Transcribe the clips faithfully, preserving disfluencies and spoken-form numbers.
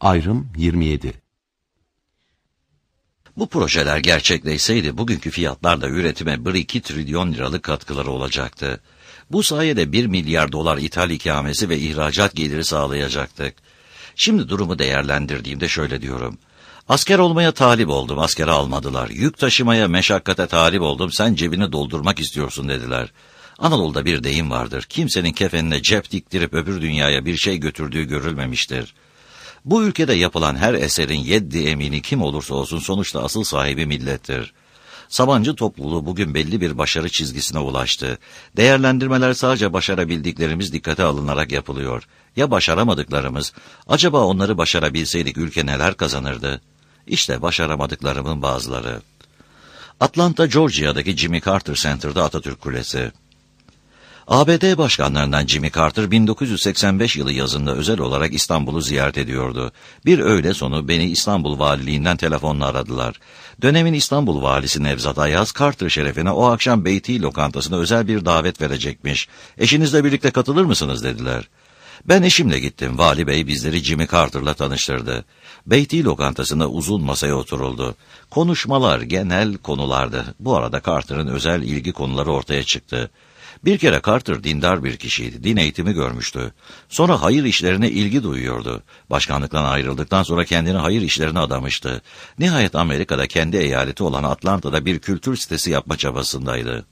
Ayrım yirmi yedi. Bu projeler gerçekleşseydi bugünkü fiyatlarla üretime bir iki trilyon liralık katkıları olacaktı. Bu sayede bir milyar dolar ithal ikamesi ve ihracat geliri sağlayacaktık. Şimdi durumu değerlendirdiğimde şöyle diyorum. Asker olmaya talip oldum, askere almadılar. Yük taşımaya, meşakkate talip oldum, sen cebini doldurmak istiyorsun dediler. Anadolu'da bir deyim vardır. Kimsenin kefenine cep diktirip öbür dünyaya bir şey götürdüğü görülmemiştir. Bu ülkede yapılan her eserin yeddi emini kim olursa olsun sonuçta asıl sahibi millettir. Sabancı topluluğu bugün belli bir başarı çizgisine ulaştı. Değerlendirmeler sadece başarabildiklerimiz dikkate alınarak yapılıyor. Ya başaramadıklarımız? Acaba onları başarabilseydik ülke neler kazanırdı? İşte başaramadıklarımın bazıları. Atlanta, Georgia'daki Jimmy Carter Center'da Atatürk Kulesi. A B D başkanlarından Jimmy Carter bin dokuz yüz seksen beş yılı yazında özel olarak İstanbul'u ziyaret ediyordu. Bir öğle sonu beni İstanbul Valiliğinden telefonla aradılar. Dönemin İstanbul Valisi Nevzat Ayaz, Carter şerefine o akşam Beyti lokantasına özel bir davet verecekmiş. Eşinizle birlikte katılır mısınız dediler. Ben eşimle gittim. Vali Bey bizleri Jimmy Carter'la tanıştırdı. Beyti lokantasında uzun masaya oturuldu. Konuşmalar genel konulardı. Bu arada Carter'ın özel ilgi konuları ortaya çıktı. Bir kere Carter dindar bir kişiydi. Din eğitimi görmüştü. Sonra hayır işlerine ilgi duyuyordu. Başkanlıktan ayrıldıktan sonra kendini hayır işlerine adamıştı. Nihayet Amerika'da kendi eyaleti olan Atlanta'da bir kültür sitesi yapma çabasındaydı.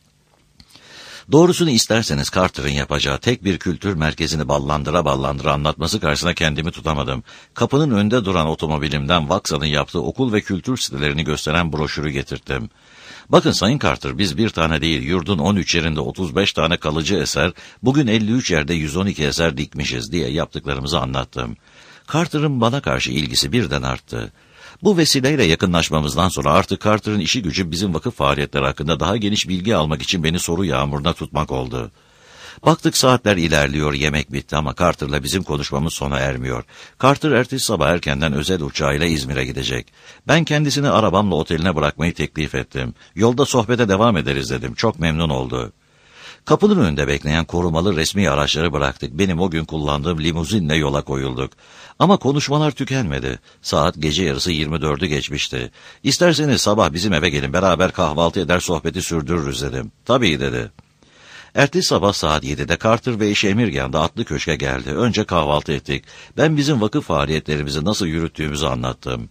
Doğrusunu isterseniz Carter'ın yapacağı tek bir kültür merkezini ballandıra ballandıra anlatması karşısında kendimi tutamadım. Kapının önünde duran otomobilimden Watson'ın yaptığı okul ve kültür sitelerini gösteren broşürü getirttim. Bakın Sayın Carter, biz bir tane değil, yurdun on üç yerinde otuz beş tane kalıcı eser, bugün elli üç yerde yüz on iki eser dikmişiz diye yaptıklarımızı anlattım. Carter'ın bana karşı ilgisi birden arttı. Bu vesileyle yakınlaşmamızdan sonra artık Carter'ın işi gücü bizim vakıf faaliyetleri hakkında daha geniş bilgi almak için beni soru yağmuruna tutmak oldu. Baktık saatler ilerliyor, yemek bitti ama Carter'la bizim konuşmamız sona ermiyor. Carter ertesi sabah erkenden özel uçağıyla İzmir'e gidecek. Ben kendisini arabamla oteline bırakmayı teklif ettim. Yolda sohbete devam ederiz dedim. Çok memnun oldu. Kapının önünde bekleyen korumalı resmi araçları bıraktık. Benim o gün kullandığım limuzinle yola koyulduk. Ama konuşmalar tükenmedi. Saat gece yarısı yirmi dördü geçmişti. İsterseniz sabah bizim eve gelin, beraber kahvaltı eder sohbeti sürdürürüz dedim. Tabii dedi. Ertesi sabah saat yedide Carter ve eşi Emirgan'da Atlı Köşk'e geldi. Önce kahvaltı ettik. Ben bizim vakıf faaliyetlerimizi nasıl yürüttüğümüzü anlattım.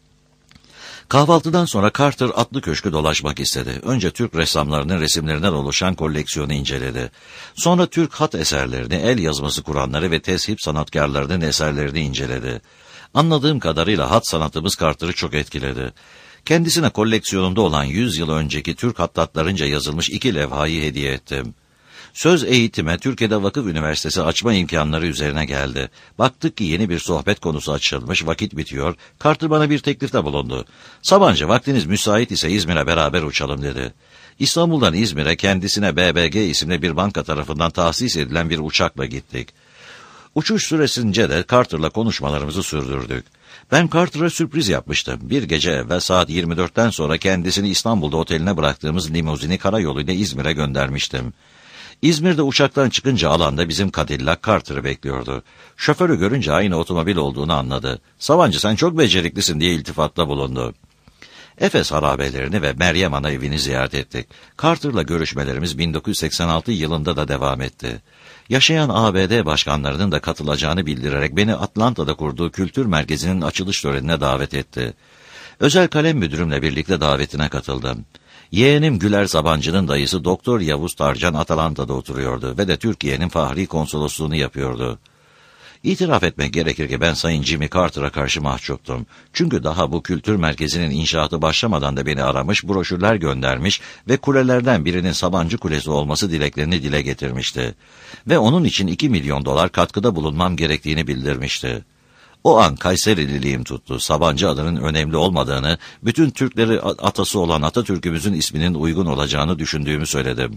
Kahvaltıdan sonra Carter Atlı Köşk'ü dolaşmak istedi. Önce Türk ressamlarının resimlerinden oluşan koleksiyonu inceledi. Sonra Türk hat eserlerini, el yazması Kur'anları ve tezhip sanatkarlarının eserlerini inceledi. Anladığım kadarıyla hat sanatımız Carter'ı çok etkiledi. Kendisine koleksiyonumda olan yüz yıl önceki Türk hattatlarınca yazılmış iki levhayı hediye ettim. Söz eğitime Türkiye'de vakıf üniversitesi açma imkanları üzerine geldi. Baktık ki yeni bir sohbet konusu açılmış, vakit bitiyor. Carter bana bir teklifte bulundu. Sabancı, vaktiniz müsait ise İzmir'e beraber uçalım dedi. İstanbul'dan İzmir'e kendisine B B G isimli bir banka tarafından tahsis edilen bir uçakla gittik. Uçuş süresince de Carter'la konuşmalarımızı sürdürdük. Ben Carter'a sürpriz yapmıştım. Bir gece evvel saat yirmi dörtten sonra kendisini İstanbul'da oteline bıraktığımız limuzini karayoluyla İzmir'e göndermiştim. İzmir'de uçaktan çıkınca alanda bizim Cadillac Carter'ı bekliyordu. Şoförü görünce aynı otomobil olduğunu anladı. Sabancı, sen çok beceriklisin diye iltifatta bulundu. Efes harabelerini ve Meryem Ana evini ziyaret ettik. Carter'la görüşmelerimiz bin dokuz yüz seksen altı yılında da devam etti. Yaşayan A B D başkanlarının da katılacağını bildirerek beni Atlanta'da kurduğu kültür merkezinin açılış törenine davet etti. Özel kalem müdürümle birlikte davetine katıldım. Yeğenim Güler Sabancı'nın dayısı Doktor Yavuz Tarcan Atlanta'da oturuyordu ve de Türkiye'nin fahri konsolosluğunu yapıyordu. İtiraf etmek gerekir ki ben Sayın Jimmy Carter'a karşı mahcuptum. Çünkü daha bu kültür merkezinin inşaatı başlamadan da beni aramış, broşürler göndermiş ve kulelerden birinin Sabancı Kulesi olması dileklerini dile getirmişti. Ve onun için iki milyon dolar katkıda bulunmam gerektiğini bildirmişti. O an Kayserililiğim tuttu. Sabancı adının önemli olmadığını, bütün Türkleri atası olan Atatürk'ümüzün isminin uygun olacağını düşündüğümü söyledim.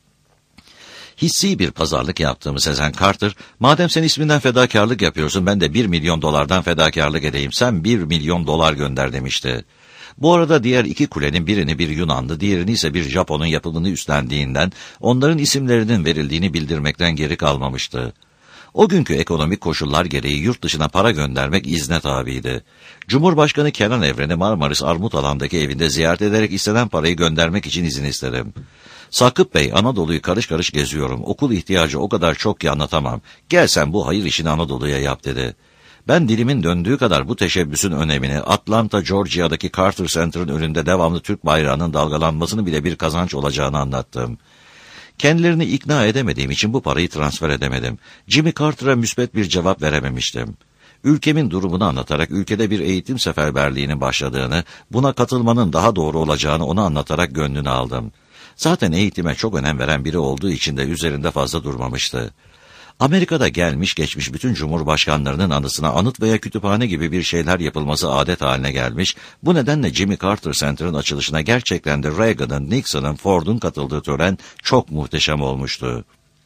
Hissi bir pazarlık yaptığımı sezen Carter, madem sen isminden fedakarlık yapıyorsun, ben de bir milyon dolardan fedakarlık edeyim, sen bir milyon dolar gönder demişti. Bu arada diğer iki kulenin birini bir Yunanlı, diğerini ise bir Japon'un yapımını üstlendiğinden, onların isimlerinin verildiğini bildirmekten geri kalmamıştı. O günkü ekonomik koşullar gereği yurt dışına para göndermek izne tabiydi. Cumhurbaşkanı Kenan Evren'i Marmaris Armutalan'daki evinde ziyaret ederek istenen parayı göndermek için izin istedim. Sakıp Bey, Anadolu'yu karış karış geziyorum. Okul ihtiyacı o kadar çok ki anlatamam. Gel sen bu hayır işini Anadolu'ya yap dedi. Ben dilimin döndüğü kadar bu teşebbüsün önemini, Atlanta, Georgia'daki Carter Center'ın önünde devamlı Türk bayrağının dalgalanmasını bile bir kazanç olacağını anlattım. Kendilerini ikna edemediğim için bu parayı transfer edemedim. Jimmy Carter'a müsbet bir cevap verememiştim. Ülkemin durumunu anlatarak ülkede bir eğitim seferberliğinin başladığını, buna katılmanın daha doğru olacağını ona anlatarak gönlünü aldım. Zaten eğitime çok önem veren biri olduğu için de üzerinde fazla durmamıştı. Amerika'da gelmiş geçmiş bütün cumhurbaşkanlarının anısına anıt veya kütüphane gibi bir şeyler yapılması adet haline gelmiş, bu nedenle Jimmy Carter Center'ın açılışına gerçekten de Reagan'ın, Nixon'ın, Ford'un katıldığı tören çok muhteşem olmuştu.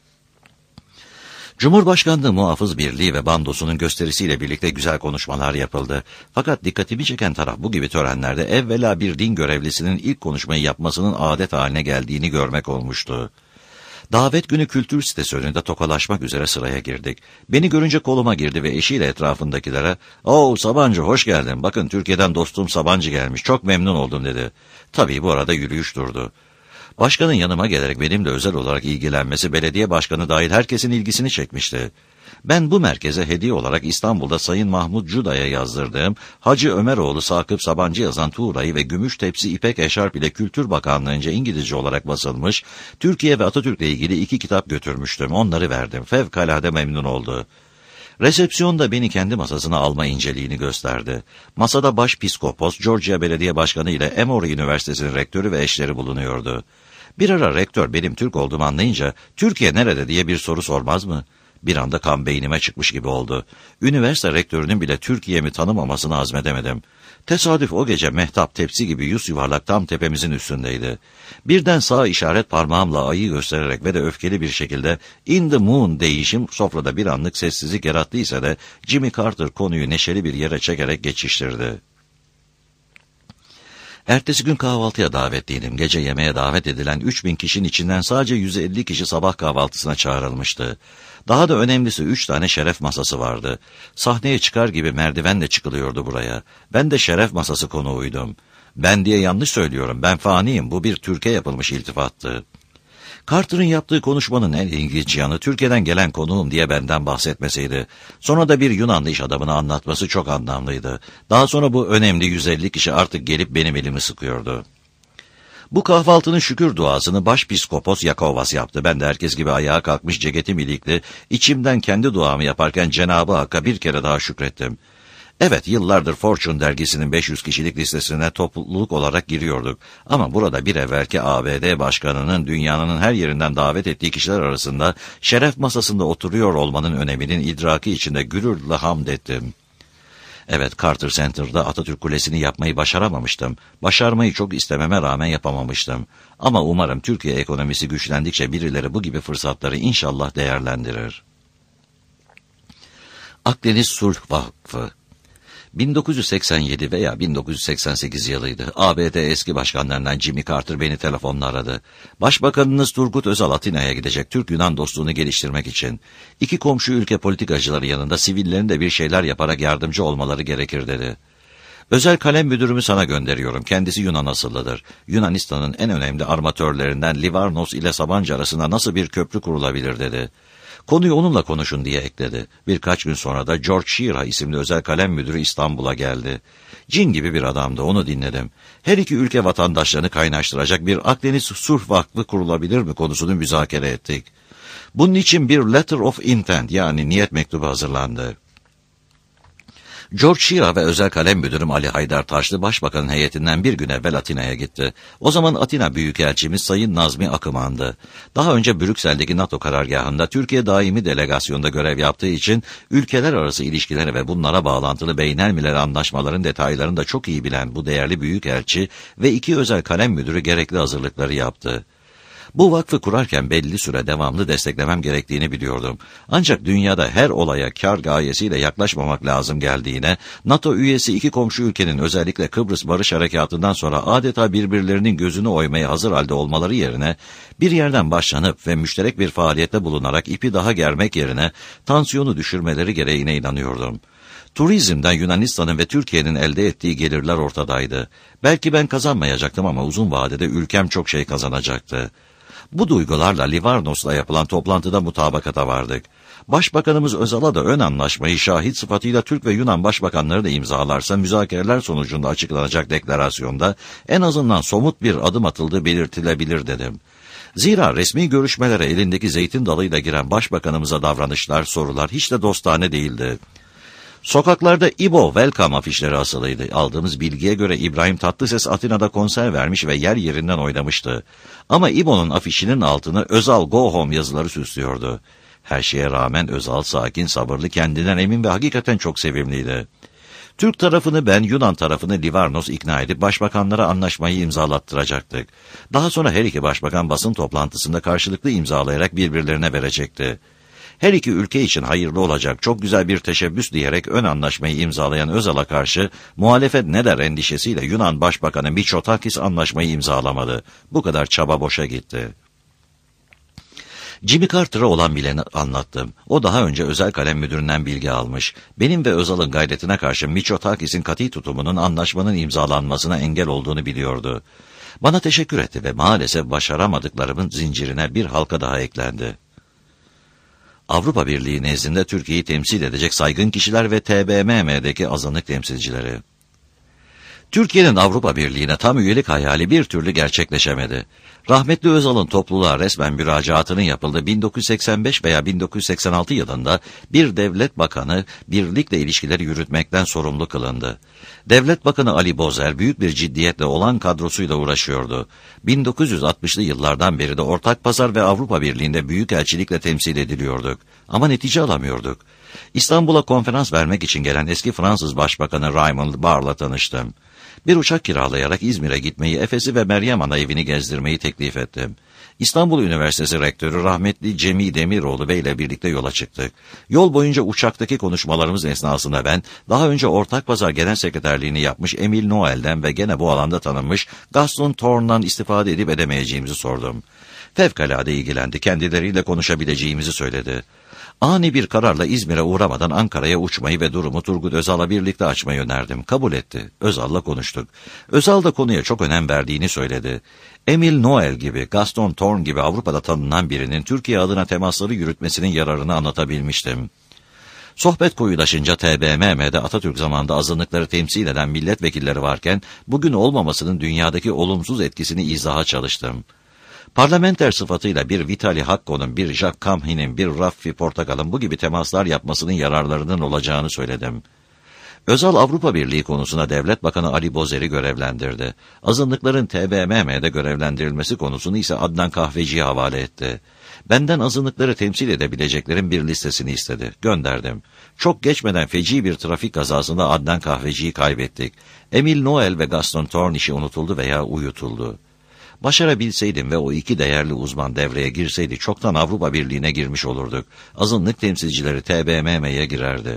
Cumhurbaşkanlığı Muhafız Birliği ve bandosunun gösterisiyle birlikte güzel konuşmalar yapıldı. Fakat dikkatimi çeken taraf bu gibi törenlerde evvela bir din görevlisinin ilk konuşmayı yapmasının adet haline geldiğini görmek olmuştu. Davet günü kültür sitesi önünde tokalaşmak üzere sıraya girdik. Beni görünce koluma girdi ve eşiyle etrafındakilere "Oo Sabancı, hoş geldin. Bakın Türkiye'den dostum Sabancı gelmiş. Çok memnun oldum." dedi. Tabii bu arada yürüyüş durdu. Başkanın yanıma gelerek benimle özel olarak ilgilenmesi belediye başkanı dahil herkesin ilgisini çekmişti. Ben bu merkeze hediye olarak İstanbul'da Sayın Mahmut Cuda'ya yazdırdığım Hacı Ömeroğlu Sakıp Sabancı yazan tuğrayı ve gümüş tepsi ipek eşarp ile Kültür Bakanlığı'nca İngilizce olarak basılmış Türkiye ve Atatürk'le ilgili iki kitap götürmüştüm. Onları verdim. Fevkalade memnun oldu. Resepsiyonda beni kendi masasına alma inceliğini gösterdi. Masada Başpiskopos, Georgia Belediye Başkanı ile Emory Üniversitesi'nin rektörü ve eşleri bulunuyordu. Bir ara rektör benim Türk olduğumu anlayınca "Türkiye nerede?" diye bir soru sormaz mı? Bir anda kan beynime çıkmış gibi oldu. Üniversite rektörünün bile Türkiye'mi tanımamasını hazmedemedim. Tesadüf o gece mehtap tepsi gibi yüz yuvarlak tam tepemizin üstündeydi. Birden sağ işaret parmağımla ayı göstererek ve de öfkeli bir şekilde "In the moon" deyişim sofrada bir anlık sessizlik yarattıysa da Jimmy Carter konuyu neşeli bir yere çekerek geçiştirdi. Ertesi gün kahvaltıya davetliydim. Gece yemeğe davet edilen üç bin kişinin içinden sadece yüz elli kişi sabah kahvaltısına çağrılmıştı. Daha da önemlisi üç tane şeref masası vardı. Sahneye çıkar gibi merdivenle çıkılıyordu buraya. Ben de şeref masası konuğuydum. Ben diye yanlış söylüyorum. Ben faniyim. Bu bir Türkiye yapılmış iltifattı. Carter'ın yaptığı konuşmanın en ilginç yanı Türkiye'den gelen konuğum diye benden bahsetmesiydi. Sonra da bir Yunanlı iş adamını anlatması çok anlamlıydı. Daha sonra bu önemli yüz elli kişi artık gelip benim elimi sıkıyordu. Bu kahvaltının şükür duasını Başpiskopos Yakovas yaptı. Ben de herkes gibi ayağa kalkmış ceketim ilikli, içimden kendi duamı yaparken Cenab-ı Hakk'a bir kere daha şükrettim. Evet, yıllardır Fortune dergisinin beş yüz kişilik listesine topluluk olarak giriyorduk. Ama burada bir evvelki A B D başkanının dünyanın her yerinden davet ettiği kişiler arasında şeref masasında oturuyor olmanın öneminin idraki içinde gururla hamd ettim. Evet, Carter Center'da Atatürk Kulesi'ni yapmayı başaramamıştım. Başarmayı çok istememe rağmen yapamamıştım. Ama umarım Türkiye ekonomisi güçlendikçe birileri bu gibi fırsatları inşallah değerlendirir. Akdeniz Sulh Vakfı bin dokuz yüz seksen yedi veya bin dokuz yüz seksen sekiz yılıydı. A B D eski başkanlarından Jimmy Carter beni telefonla aradı. Başbakanınız Turgut Özal Atina'ya gidecek Türk-Yunan dostluğunu geliştirmek için. İki komşu ülke politikacıları yanında sivillerin de bir şeyler yaparak yardımcı olmaları gerekir dedi. Özel kalem müdürümü sana gönderiyorum. Kendisi Yunan asıllıdır. Yunanistan'ın en önemli armatörlerinden Livarnos ile Sabancı arasında nasıl bir köprü kurulabilir dedi. Konuyu onunla konuşun diye ekledi. Birkaç gün sonra da George Shearer isimli özel kalem müdürü İstanbul'a geldi. Cin gibi bir adamdı, onu dinledim. Her iki ülke vatandaşlarını kaynaştıracak bir Akdeniz Sulh Vakfı kurulabilir mi konusunu müzakere ettik. Bunun için bir letter of intent yani niyet mektubu hazırlandı. George Shearer ve özel kalem müdürüm Ali Haydar Taşlı başbakanın heyetinden bir gün evvel Atina'ya gitti. O zaman Atina Büyükelçimiz Sayın Nazmi Akıman'dı. Daha önce Brüksel'deki NATO karargahında Türkiye daimi delegasyonda görev yaptığı için ülkeler arası ilişkileri ve bunlara bağlantılı beynelmiler anlaşmaların detaylarını da çok iyi bilen bu değerli büyükelçi ve iki özel kalem müdürü gerekli hazırlıkları yaptı. Bu vakfı kurarken belli süre devamlı desteklemem gerektiğini biliyordum. Ancak dünyada her olaya kar gayesiyle yaklaşmamak lazım geldiğine, NATO üyesi iki komşu ülkenin özellikle Kıbrıs Barış Harekatı'ndan sonra adeta birbirlerinin gözünü oymaya hazır halde olmaları yerine, bir yerden başlanıp ve müşterek bir faaliyette bulunarak ipi daha germek yerine tansiyonu düşürmeleri gereğine inanıyordum. Turizmden Yunanistan'ın ve Türkiye'nin elde ettiği gelirler ortadaydı. Belki ben kazanmayacaktım ama uzun vadede ülkem çok şey kazanacaktı. Bu duygularla Livarnos'la yapılan toplantıda mutabakata vardık. Başbakanımız Özal'a da ön anlaşmayı şahit sıfatıyla Türk ve Yunan başbakanları da imzalarsa müzakereler sonucunda açıklanacak deklarasyonda en azından somut bir adım atıldığı belirtilebilir dedim. Zira resmi görüşmelere elindeki zeytin dalıyla giren başbakanımıza davranışlar, sorular hiç de dostane değildi. Sokaklarda İbo Welcome afişleri asılıydı. Aldığımız bilgiye göre İbrahim Tatlıses Atina'da konser vermiş ve yer yerinden oynamıştı. Ama İbo'nun afişinin altını Özal Go Home yazıları süslüyordu. Her şeye rağmen Özal sakin, sabırlı, kendinden emin ve hakikaten çok sevimliydi. Türk tarafını ben, Yunan tarafını Livarnos ikna edip başbakanlara anlaşmayı imzalattıracaktık. Daha sonra her iki başbakan basın toplantısında karşılıklı imzalayarak birbirlerine verecekti. Her iki ülke için hayırlı olacak çok güzel bir teşebbüs diyerek ön anlaşmayı imzalayan Özal'a karşı muhalefet ne der endişesiyle Yunan Başbakanı Mitsotakis anlaşmayı imzalamadı. Bu kadar çaba boşa gitti. Jimmy Carter'a olan bileni anlattım. O daha önce özel kalem müdüründen bilgi almış. Benim ve Özal'ın gayretine karşı Mitsotakis'in katı tutumunun anlaşmanın imzalanmasına engel olduğunu biliyordu. Bana teşekkür etti ve maalesef başaramadıklarımın zincirine bir halka daha eklendi. Avrupa Birliği nezdinde Türkiye'yi temsil edecek saygın kişiler ve T B M M'deki azınlık temsilcileri. Türkiye'nin Avrupa Birliği'ne tam üyelik hayali bir türlü gerçekleşemedi. Rahmetli Özal'ın topluluğa resmen müracaatının yapıldığı bin dokuz yüz seksen beş veya bin dokuz yüz seksen altı yılında bir devlet bakanı birlikle ilişkileri yürütmekten sorumlu kılındı. Devlet Bakanı Ali Bozer büyük bir ciddiyetle olan kadrosuyla uğraşıyordu. bin dokuz yüz altmışlı yıllardan beri de ortak pazar ve Avrupa Birliği'nde büyükelçilikle temsil ediliyorduk. Ama netice alamıyorduk. İstanbul'a konferans vermek için gelen eski Fransız Başbakanı Raymond Barre'la tanıştım. Bir uçak kiralayarak İzmir'e gitmeyi, Efes'i ve Meryem Ana evini gezdirmeyi teklif ettim. İstanbul Üniversitesi Rektörü rahmetli Cemil Demiroğlu Bey ile birlikte yola çıktık. Yol boyunca uçaktaki konuşmalarımız esnasında ben, daha önce Ortak Pazar Genel Sekreterliğini yapmış Emil Noel'den ve gene bu alanda tanınmış Gaston Thorne'dan istifade edip edemeyeceğimizi sordum. Fevkalade ilgilendi, kendileriyle konuşabileceğimizi söyledi. Ani bir kararla İzmir'e uğramadan Ankara'ya uçmayı ve durumu Turgut Özal'la birlikte açmayı önerdim. Kabul etti. Özal'la konuştuk. Özal da konuya çok önem verdiğini söyledi. Emil Noel gibi, Gaston Thorne gibi Avrupa'da tanınan birinin Türkiye adına temasları yürütmesinin yararını anlatabilmiştim. Sohbet koyulaşınca T B M M'de Atatürk zamanında azınlıkları temsil eden milletvekilleri varken bugün olmamasının dünyadaki olumsuz etkisini izaha çalıştım. Parlamenter sıfatıyla bir Vitali Hakko'nun, bir Jacques Camhin'in, bir Raffi Portakal'ın bu gibi temaslar yapmasının yararlarının olacağını söyledim. Özal Avrupa Birliği konusunda Devlet Bakanı Ali Bozer'i görevlendirdi. Azınlıkların T B M M'de görevlendirilmesi konusunu ise Adnan Kahveci'ye havale etti. Benden azınlıkları temsil edebileceklerin bir listesini istedi. Gönderdim. Çok geçmeden feci bir trafik kazasında Adnan Kahveci'yi kaybettik. Emil Noel ve Gaston Thorne işi unutuldu veya uyutuldu. Başarabilseydim ve o iki değerli uzman devreye girseydi çoktan Avrupa Birliği'ne girmiş olurduk. Azınlık temsilcileri T B M M'ye girerdi.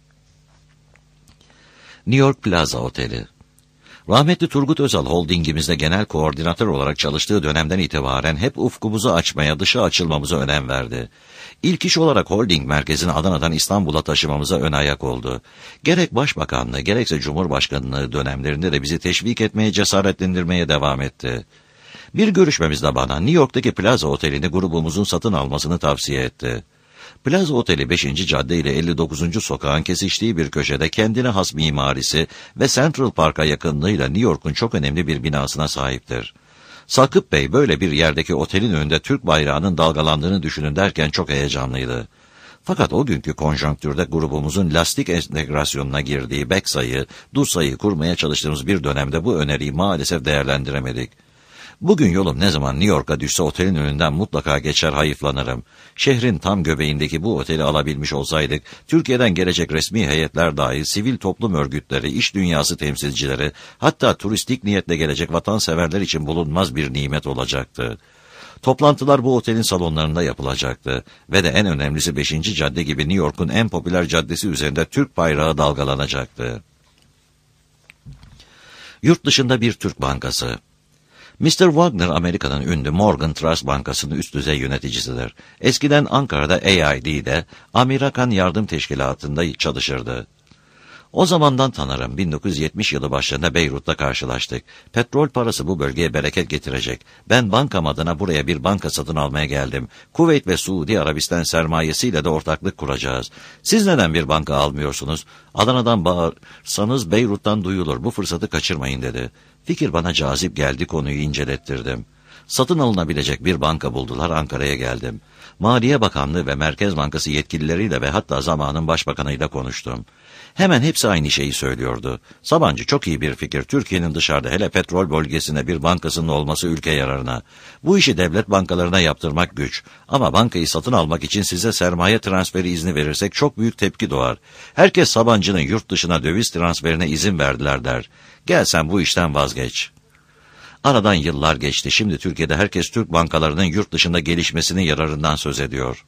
New York Plaza Oteli. Rahmetli Turgut Özal holdingimizde genel koordinatör olarak çalıştığı dönemden itibaren hep ufkumuzu açmaya, dışa açılmamıza önem verdi. İlk iş olarak holding merkezini Adana'dan İstanbul'a taşımamıza ön ayak oldu. Gerek başbakanlığı gerekse cumhurbaşkanlığı dönemlerinde de bizi teşvik etmeye, cesaretlendirmeye devam etti. Bir görüşmemizde bana New York'taki Plaza Oteli'ni grubumuzun satın almasını tavsiye etti. Plaza Oteli beşinci cadde ile elli dokuzuncu sokağın kesiştiği bir köşede kendine has mimarisi ve Central Park'a yakınlığıyla New York'un çok önemli bir binasına sahiptir. Sakıp Bey böyle bir yerdeki otelin önünde Türk bayrağının dalgalandığını düşünün derken çok heyecanlıydı. Fakat o günkü konjonktürde grubumuzun lastik entegrasyonuna girdiği Beksa'yı, Dursa'yı kurmaya çalıştığımız bir dönemde bu öneriyi maalesef değerlendiremedik. Bugün yolum ne zaman New York'a düşse otelin önünden mutlaka geçer hayıflanırım. Şehrin tam göbeğindeki bu oteli alabilmiş olsaydık, Türkiye'den gelecek resmi heyetler dahil sivil toplum örgütleri, iş dünyası temsilcileri, hatta turistik niyetle gelecek vatanseverler için bulunmaz bir nimet olacaktı. Toplantılar bu otelin salonlarında yapılacaktı ve de en önemlisi beşinci cadde gibi New York'un en popüler caddesi üzerinde Türk bayrağı dalgalanacaktı. Yurt dışında bir Türk bankası. mister Wagner, Amerika'nın ünlü Morgan Trust Bankası'nın üst düzey yöneticisidir. Eskiden Ankara'da A I D'de Amerikan Yardım Teşkilatı'nda çalışırdı. O zamandan tanırım. bin dokuz yüz yetmiş yılı başlarında Beyrut'ta karşılaştık. Petrol parası bu bölgeye bereket getirecek. Ben bankam adına buraya bir banka satın almaya geldim. Kuveyt ve Suudi Arabistan sermayesiyle de ortaklık kuracağız. Siz neden bir banka almıyorsunuz? Adana'dan bağırsanız Beyrut'tan duyulur. Bu fırsatı kaçırmayın dedi. Fikir bana cazip geldi, konuyu incelettirdim. Satın alınabilecek bir banka buldular, Ankara'ya geldim. Maliye Bakanlığı ve Merkez Bankası yetkilileriyle ve hatta zamanın başbakanıyla konuştum. Hemen hepsi aynı şeyi söylüyordu. Sabancı, çok iyi bir fikir. Türkiye'nin dışarıda, hele petrol bölgesinde bir bankasının olması ülke yararına. Bu işi devlet bankalarına yaptırmak güç. Ama bankayı satın almak için size sermaye transferi izni verirsek çok büyük tepki doğar. Herkes Sabancı'nın yurt dışına döviz transferine izin verdiler der. Gel sen bu işten vazgeç. Aradan yıllar geçti. Şimdi Türkiye'de herkes Türk bankalarının yurt dışında gelişmesinin yararından söz ediyor.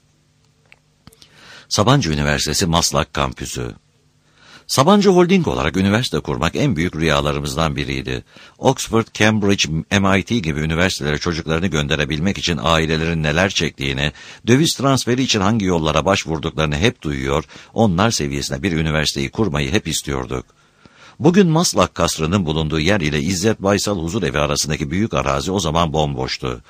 Sabancı Üniversitesi Maslak Kampüsü. Sabancı Holding olarak üniversite kurmak en büyük rüyalarımızdan biriydi. Oxford, Cambridge, M I T gibi üniversitelere çocuklarını gönderebilmek için ailelerin neler çektiğini, döviz transferi için hangi yollara başvurduklarını hep duyuyor, onlar seviyesinde bir üniversiteyi kurmayı hep istiyorduk. Bugün Maslak Kasrı'nın bulunduğu yer ile İzzet Baysal Huzurevi arasındaki büyük arazi o zaman bomboştu.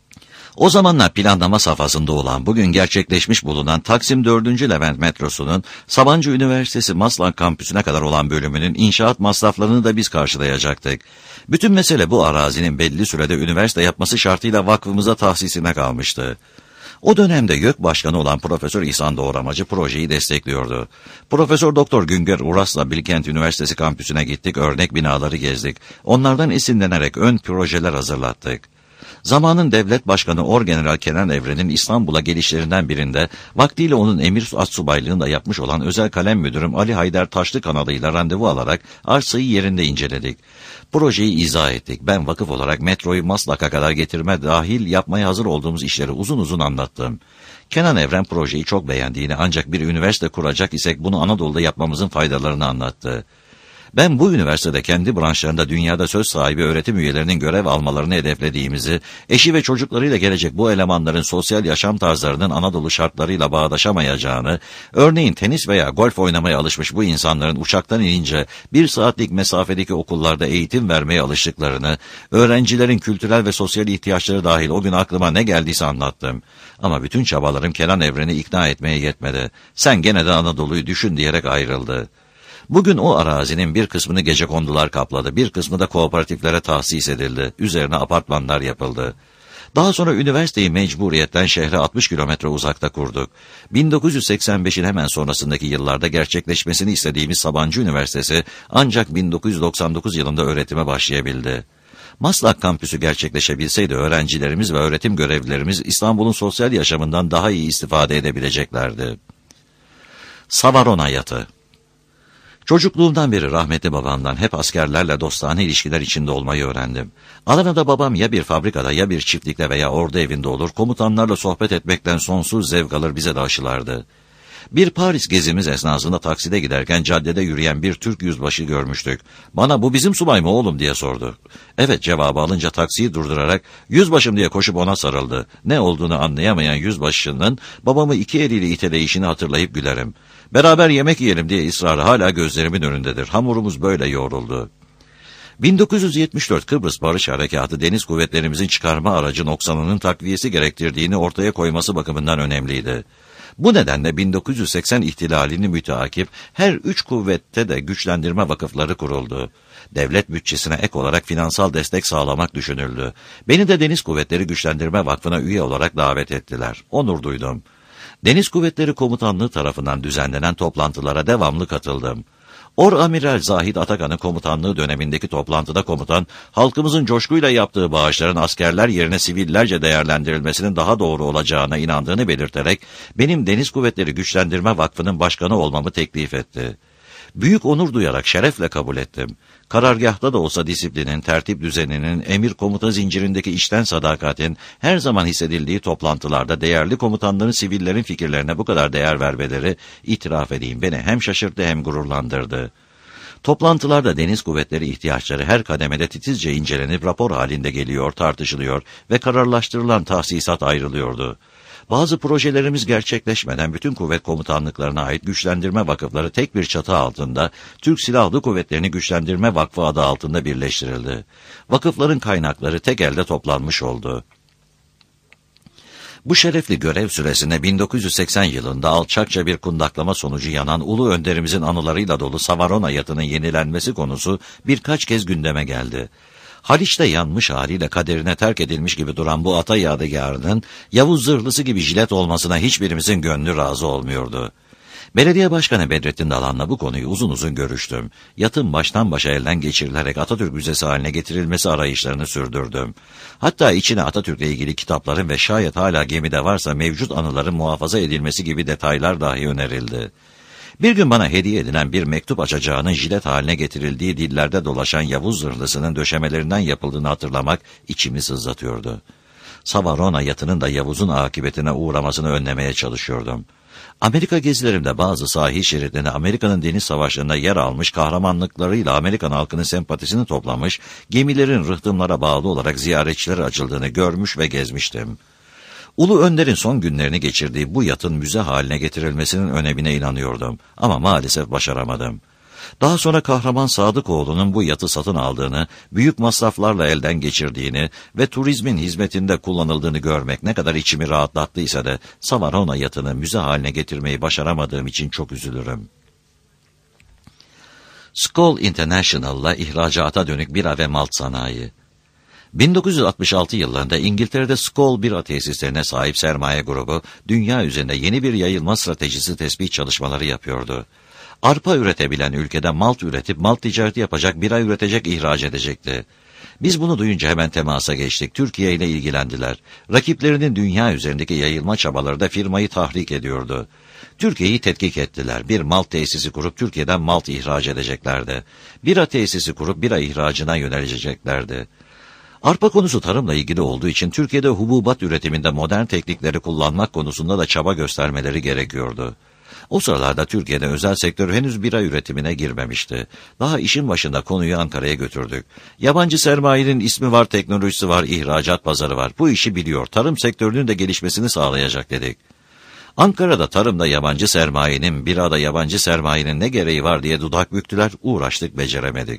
O zamanlar planlama safhasında olan, bugün gerçekleşmiş bulunan Taksim dördüncü Levent metrosunun Sabancı Üniversitesi Maslak kampüsüne kadar olan bölümünün inşaat masraflarını da biz karşılayacaktık. Bütün mesele bu arazinin belli sürede üniversite yapması şartıyla vakfımıza tahsisine kalmıştı. O dönemde YÖK Başkanı olan Profesör İhsan Doğramacı projeyi destekliyordu. Profesör Doktor Güngör Uras'la Bilkent Üniversitesi kampüsüne gittik, örnek binaları gezdik. Onlardan esinlenerek ön projeler hazırlattık. Zamanın devlet başkanı Orgeneral Kenan Evren'in İstanbul'a gelişlerinden birinde vaktiyle onun emir astsubaylığında yapmış olan özel kalem müdürüm Ali Haydar Taşlı kanalıyla randevu alarak arsayı yerinde inceledik. Projeyi izah ettik. Ben vakıf olarak metroyu Maslak'a kadar getirme dahil yapmaya hazır olduğumuz işleri uzun uzun anlattım. Kenan Evren projeyi çok beğendiğini, ancak bir üniversite kuracak isek bunu Anadolu'da yapmamızın faydalarını anlattı. Ben bu üniversitede kendi branşlarında dünyada söz sahibi öğretim üyelerinin görev almalarını hedeflediğimizi, eşi ve çocuklarıyla gelecek bu elemanların sosyal yaşam tarzlarının Anadolu şartlarıyla bağdaşamayacağını, örneğin tenis veya golf oynamaya alışmış bu insanların uçaktan inince bir saatlik mesafedeki okullarda eğitim vermeye alıştıklarını, öğrencilerin kültürel ve sosyal ihtiyaçları dahil o gün aklıma ne geldiyse anlattım. Ama bütün çabalarım Kenan Evren'i ikna etmeye yetmedi. Sen gene de Anadolu'yu düşün diyerek ayrıldı. Bugün o arazinin bir kısmını gecekondular kapladı, bir kısmı da kooperatiflere tahsis edildi, üzerine apartmanlar yapıldı. Daha sonra üniversiteyi mecburiyetten şehre altmış kilometre uzakta kurduk. bin dokuz yüz seksen beşin hemen sonrasındaki yıllarda gerçekleşmesini istediğimiz Sabancı Üniversitesi ancak bin dokuz yüz doksan dokuz yılında öğretime başlayabildi. Maslak kampüsü gerçekleşebilseydi öğrencilerimiz ve öğretim görevlilerimiz İstanbul'un sosyal yaşamından daha iyi istifade edebileceklerdi. Savaron hayatı. Çocukluğumdan beri rahmetli babamdan hep askerlerle dostane ilişkiler içinde olmayı öğrendim. Adana'da babam ya bir fabrikada ya bir çiftlikte veya ordu evinde olur, komutanlarla sohbet etmekten sonsuz zevk alır, bize de aşılardı. Bir Paris gezimiz esnasında takside giderken caddede yürüyen bir Türk yüzbaşı görmüştük. Bana bu bizim subay mı oğlum diye sordu. Evet cevabı alınca taksiyi durdurarak yüzbaşım diye koşup ona sarıldı. Ne olduğunu anlayamayan yüzbaşının babamı iki eliyle iteleyişini hatırlayıp gülerim. Beraber yemek yiyelim diye ısrarı hala gözlerimin önündedir. Hamurumuz böyle yoğruldu. bin dokuz yüz yetmiş dört Kıbrıs Barış Harekatı deniz kuvvetlerimizin çıkarma aracı noksanının takviyesi gerektirdiğini ortaya koyması bakımından önemliydi. Bu nedenle bin dokuz yüz seksen ihtilalini müteakip her üç kuvvette de güçlendirme vakıfları kuruldu. Devlet bütçesine ek olarak finansal destek sağlamak düşünüldü. Beni de Deniz Kuvvetleri Güçlendirme Vakfı'na üye olarak davet ettiler. Onur duydum. Deniz Kuvvetleri Komutanlığı tarafından düzenlenen toplantılara devamlı katıldım. Oramiral Zahid Atakan'ın komutanlığı dönemindeki toplantıda komutan, halkımızın coşkuyla yaptığı bağışların askerler yerine sivillerce değerlendirilmesinin daha doğru olacağına inandığını belirterek, benim Deniz Kuvvetleri Güçlendirme Vakfı'nın başkanı olmamı teklif etti. Büyük onur duyarak şerefle kabul ettim. Karargahta da olsa disiplinin, tertip düzeninin, emir komuta zincirindeki içten sadakatin her zaman hissedildiği toplantılarda değerli komutanların sivillerin fikirlerine bu kadar değer vermeleri, itiraf edeyim, beni hem şaşırttı hem gururlandırdı. Toplantılarda deniz kuvvetleri ihtiyaçları her kademede titizce incelenip rapor halinde geliyor, tartışılıyor ve kararlaştırılan tahsisat ayrılıyordu. Bazı projelerimiz gerçekleşmeden bütün kuvvet komutanlıklarına ait güçlendirme vakıfları tek bir çatı altında Türk Silahlı Kuvvetleri'ni Güçlendirme Vakfı adı altında birleştirildi. Vakıfların kaynakları tek elde toplanmış oldu. Bu şerefli görev süresinde bin dokuz yüz seksen yılında alçakça bir kundaklama sonucu yanan Ulu Önderimizin anılarıyla dolu Savarona yatının yenilenmesi konusu birkaç kez gündeme geldi. Haliç'te yanmış haliyle kaderine terk edilmiş gibi duran bu ata yadigarının Yavuz zırhlısı gibi jilet olmasına hiçbirimizin gönlü razı olmuyordu. Belediye Başkanı Bedrettin Dalan'la bu konuyu uzun uzun görüştüm. Yatın baştan başa elden geçirilerek Atatürk Müzesi haline getirilmesi arayışlarını sürdürdüm. Hatta içine Atatürk'le ilgili kitapların ve şayet hala gemide varsa mevcut anıların muhafaza edilmesi gibi detaylar dahi önerildi. Bir gün bana hediye edilen bir mektup açacağının jilet haline getirildiği dillerde dolaşan Yavuz zırhlısının döşemelerinden yapıldığını hatırlamak içimi sızlatıyordu. Savarona yatının da Yavuz'un akıbetine uğramasını önlemeye çalışıyordum. Amerika gezilerimde bazı sahil şeridinde Amerika'nın deniz savaşlarında yer almış kahramanlıklarıyla Amerikan halkının sempatisini toplamış, gemilerin rıhtımlara bağlı olarak ziyaretçilere açıldığını görmüş ve gezmiştim. Ulu Önder'in son günlerini geçirdiği bu yatın müze haline getirilmesinin önemine inanıyordum ama maalesef başaramadım. Daha sonra Kahraman Sadıkoğlu'nun bu yatı satın aldığını, büyük masraflarla elden geçirdiğini ve turizmin hizmetinde kullanıldığını görmek ne kadar içimi rahatlattıysa da Savarona yatını müze haline getirmeyi başaramadığım için çok üzülürüm. Skoll International'la ihracata dönük bira ve malt sanayi. bin dokuz yüz altmış altı yıllarında İngiltere'de Skoll bira tesislerine sahip sermaye grubu, dünya üzerinde yeni bir yayılma stratejisi tespit çalışmaları yapıyordu. Arpa üretebilen ülkede malt üretip malt ticareti yapacak, bira üretecek, ihraç edecekti. Biz bunu duyunca hemen temasa geçtik. Türkiye ile ilgilendiler. Rakiplerinin dünya üzerindeki yayılma çabaları da firmayı tahrik ediyordu. Türkiye'yi tetkik ettiler. Bir malt tesisi kurup Türkiye'den malt ihraç edeceklerdi. Bira tesisi kurup bira ihracına yöneleceklerdi. Arpa konusu tarımla ilgili olduğu için Türkiye'de hububat üretiminde modern teknikleri kullanmak konusunda da çaba göstermeleri gerekiyordu. O sıralarda Türkiye'de özel sektör henüz bira üretimine girmemişti. Daha işin başında konuyu Ankara'ya götürdük. Yabancı sermayenin ismi var, teknolojisi var, ihracat pazarı var. Bu işi biliyor, tarım sektörünün de gelişmesini sağlayacak dedik. Ankara'da tarımda yabancı sermayenin, birada yabancı sermayenin ne gereği var diye dudak büktüler, uğraştık, beceremedik.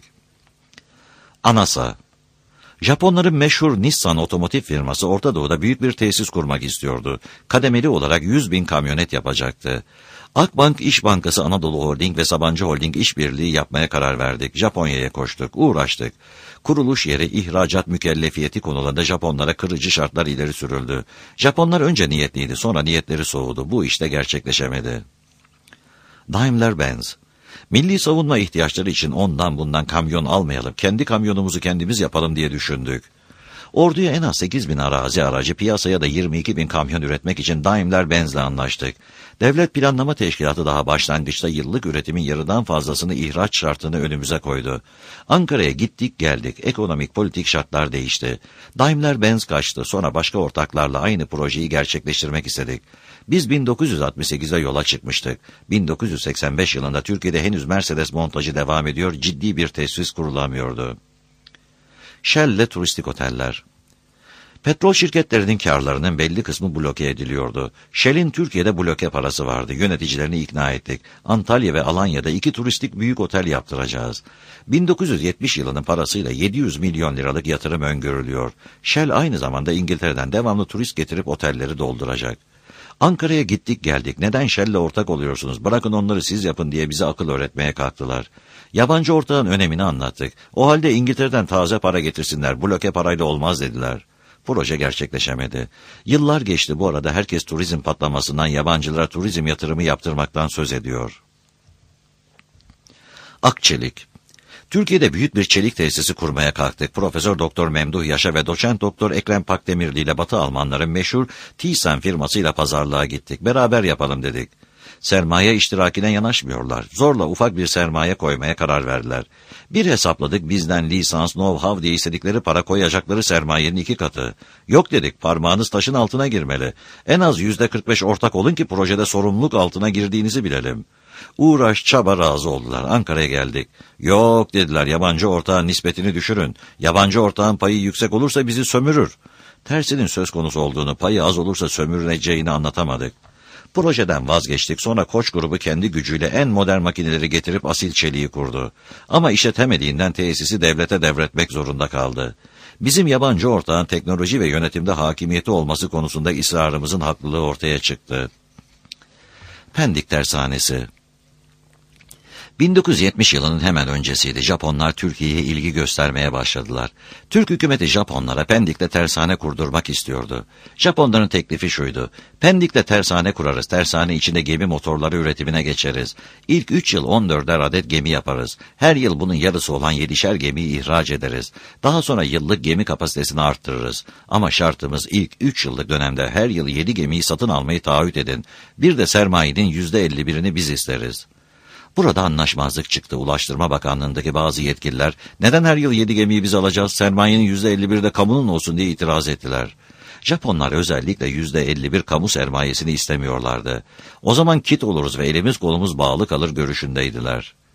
ANASA. Japonların meşhur Nissan otomotiv firması Orta Doğu'da büyük bir tesis kurmak istiyordu. Kademeli olarak yüz bin kamyonet yapacaktı. Akbank İş Bankası Anadolu Holding ve Sabancı Holding işbirliği yapmaya karar verdik. Japonya'ya koştuk, uğraştık. Kuruluş yeri, ihracat mükellefiyeti konularında Japonlara kırıcı şartlar ileri sürüldü. Japonlar önce niyetliydi, sonra niyetleri soğudu. Bu işte gerçekleşemedi. Daimler-Benz. Milli savunma ihtiyaçları için ondan bundan kamyon almayalım, kendi kamyonumuzu kendimiz yapalım diye düşündük. Orduya en az sekiz bin arazi aracı, piyasaya da yirmi iki bin kamyon üretmek için Daimler-Benz'le anlaştık. Devlet Planlama Teşkilatı daha başlangıçta yıllık üretimin yarıdan fazlasını ihraç şartını önümüze koydu. Ankara'ya gittik geldik, ekonomik politik şartlar değişti. Daimler-Benz kaçtı, sonra başka ortaklarla aynı projeyi gerçekleştirmek istedik. Biz bin dokuz yüz altmış sekizde yola çıkmıştık. bin dokuz yüz seksen beş yılında Türkiye'de henüz Mercedes montajı devam ediyor, ciddi bir tesis kurulamıyordu. Shell'le turistik oteller. Petrol şirketlerinin karlarının belli kısmı bloke ediliyordu. Shell'in Türkiye'de bloke parası vardı. Yöneticilerini ikna ettik. Antalya ve Alanya'da iki turistik büyük otel yaptıracağız. bin dokuz yüz yetmiş yılının parasıyla yedi yüz milyon liralık yatırım öngörülüyor. Shell aynı zamanda İngiltere'den devamlı turist getirip otelleri dolduracak. Ankara'ya gittik geldik. Neden Shell'le ortak oluyorsunuz? Bırakın onları siz yapın diye bize akıl öğretmeye kalktılar. Yabancı ortağın önemini anlattık. O halde İngiltere'den taze para getirsinler. Bloke parayla olmaz dediler. Proje gerçekleşemedi. Yıllar geçti, bu arada herkes turizm patlamasından, yabancılara turizm yatırımı yaptırmaktan söz ediyor. Akçelik. Türkiye'de büyük bir çelik tesisi kurmaya kalktık. Profesör Doktor Memduh Yaşa ve Doçent Doktor Ekrem Pakdemirli ile Batı Almanların meşhur Thyssen firmasıyla pazarlığa gittik. Beraber yapalım dedik. Sermaye iştirakine yanaşmıyorlar. Zorla ufak bir sermaye koymaya karar verdiler. Bir hesapladık, bizden lisans, know-how diye istedikleri para koyacakları sermayenin iki katı. Yok dedik, parmağınız taşın altına girmeli. En az yüzde kırk beş ortak olun ki projede sorumluluk altına girdiğinizi bilelim. Uğraş çaba razı oldular. Ankara'ya geldik. Yok dediler, yabancı ortağın nispetini düşürün. Yabancı ortağın payı yüksek olursa bizi sömürür. Tersinin söz konusu olduğunu, payı az olursa sömürüleceğini anlatamadık. Projeden vazgeçtik. Sonra Koç grubu kendi gücüyle en modern makineleri getirip asil çeliği kurdu. Ama işletemediğinden tesisi devlete devretmek zorunda kaldı. Bizim yabancı ortağın teknoloji ve yönetimde hakimiyeti olması konusunda ısrarımızın haklılığı ortaya çıktı. Pendik Tersanesi. bin dokuz yüz yetmiş yılının hemen öncesiydi. Japonlar Türkiye'ye ilgi göstermeye başladılar. Türk hükümeti Japonlara Pendik'te tersane kurdurmak istiyordu. Japonların teklifi şuydu: Pendik'te tersane kurarız, tersane içinde gemi motorları üretimine geçeriz. İlk üç yıl on dörder adet gemi yaparız. Her yıl bunun yarısı olan yedişer gemiyi ihraç ederiz. Daha sonra yıllık gemi kapasitesini arttırırız. Ama şartımız ilk üç yıllık dönemde her yıl yedi gemiyi satın almayı taahhüt edin. Bir de sermayenin yüzde elli birini biz isteriz. Burada anlaşmazlık çıktı. Ulaştırma Bakanlığı'ndaki bazı yetkililer, neden her yıl yedi gemiyi biz alacağız, sermayenin yüzde elli biri de kamunun olsun diye itiraz ettiler. Japonlar özellikle yüzde elli bir kamu sermayesini istemiyorlardı. O zaman kit oluruz ve elimiz kolumuz bağlı kalır görüşündeydiler.